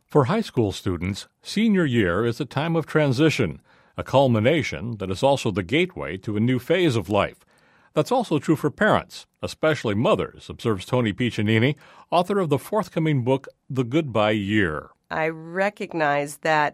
For high school students, senior year is a time of transition, a culmination that is also the gateway to a new phase of life. That's also true for parents, especially mothers, observes Toni Piccinini, author of the forthcoming book, The Goodbye Year. I recognize that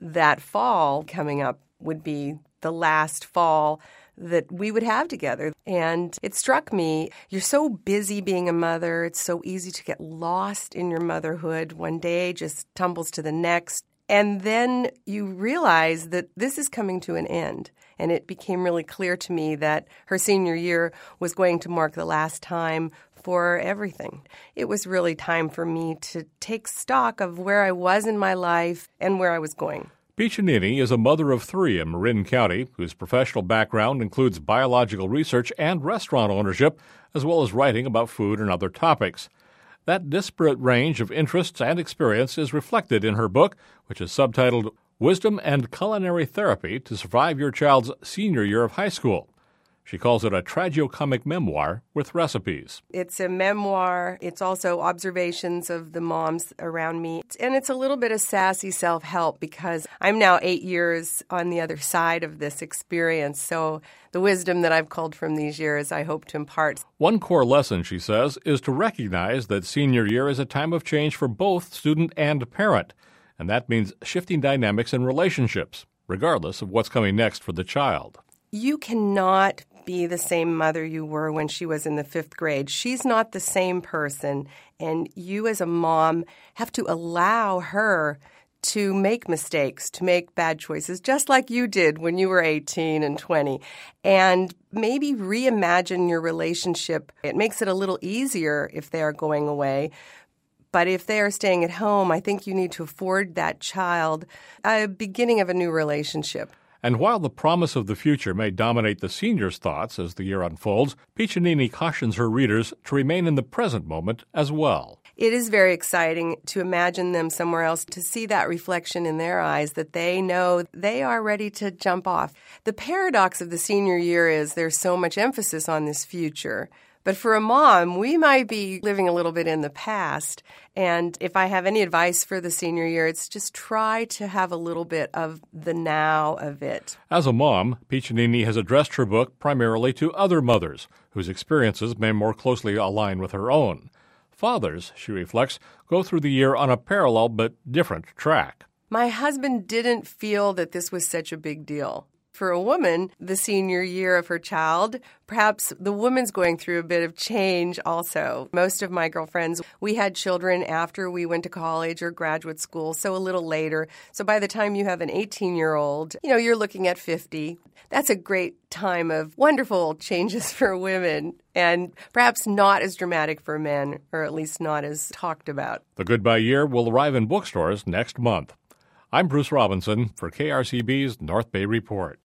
fall coming up would be the last fall that we would have together. And it struck me, you're so busy being a mother, it's so easy to get lost in your motherhood. One day just tumbles to the next. And then you realize that this is coming to an end. And it became really clear to me that her senior year was going to mark the last time for everything. It was really time for me to take stock of where I was in my life and where I was going. Piccinini is a mother of three in Marin County, whose professional background includes biological research and restaurant ownership, as well as writing about food and other topics. That disparate range of interests and experience is reflected in her book, which is subtitled Wisdom and Culinary Therapy to Survive Your Child's Senior Year of High School. She calls it a tragicomic memoir with recipes. It's a memoir. It's also observations of the moms around me. And it's a little bit of sassy self-help because I'm now 8 years on the other side of this experience. So the wisdom that I've culled from these years, I hope to impart. One core lesson, she says, is to recognize that senior year is a time of change for both student and parent. And that means shifting dynamics in relationships, regardless of what's coming next for the child. You cannot be the same mother you were when she was in the 5th grade. She's not the same person, and you as a mom have to allow her to make mistakes, to make bad choices, just like you did when you were 18 and 20, and maybe reimagine your relationship. It makes it a little easier if they are going away. But if they are staying at home, I think you need to afford that child a beginning of a new relationship. And while the promise of the future may dominate the seniors' thoughts as the year unfolds, Piccinini cautions her readers to remain in the present moment as well. It is very exciting to imagine them somewhere else, to see that reflection in their eyes, that they know they are ready to jump off. The paradox of the senior year is there's so much emphasis on this future. But for a mom, we might be living a little bit in the past. And if I have any advice for the senior year, it's just try to have a little bit of the now of it. As a mom, Piccinini has addressed her book primarily to other mothers, whose experiences may more closely align with her own. Fathers, she reflects, go through the year on a parallel but different track. My husband didn't feel that this was such a big deal. For a woman, the senior year of her child, perhaps the woman's going through a bit of change also. Most of my girlfriends, we had children after we went to college or graduate school, so a little later. So by the time you have an 18-year-old, you're looking at 50. That's a great time of wonderful changes for women and perhaps not as dramatic for men, or at least not as talked about. The Goodbye Year will arrive in bookstores next month. I'm Bruce Robinson for KRCB's North Bay Report.